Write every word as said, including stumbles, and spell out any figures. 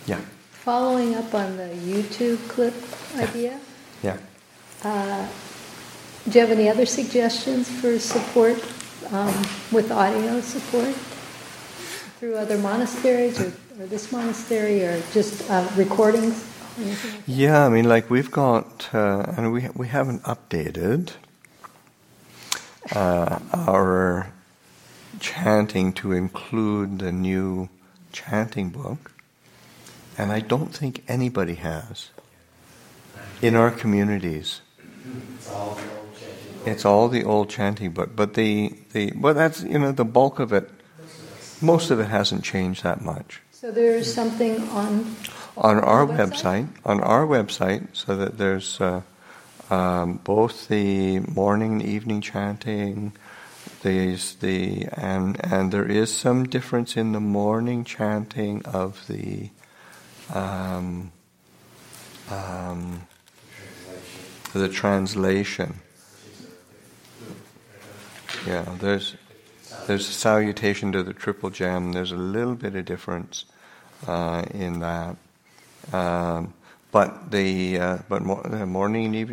Yeah. Following up on the YouTube clip idea, Yeah. uh, do you have any other suggestions for support um, with audio support through other monasteries or, or this monastery, or just uh, recordings? Or anything like that? Yeah, I mean, like we've got, uh, and we we haven't updated uh, our chanting to include the new chanting book, and I don't think anybody has in our communities. It's all the old chanting book. It's all the old chanting book, but the, the well, that's, you know, the bulk of it, most of it hasn't changed that much. So there's something on On our the website? website, on our website, so that there's uh, um, both the morning and evening chanting, there's the and and there is some difference in the morning chanting of the um, um, the translation. Yeah, there's there's a salutation to the triple gem. There's a little bit of difference uh, in that, um, but the uh, but mo- the morning and evening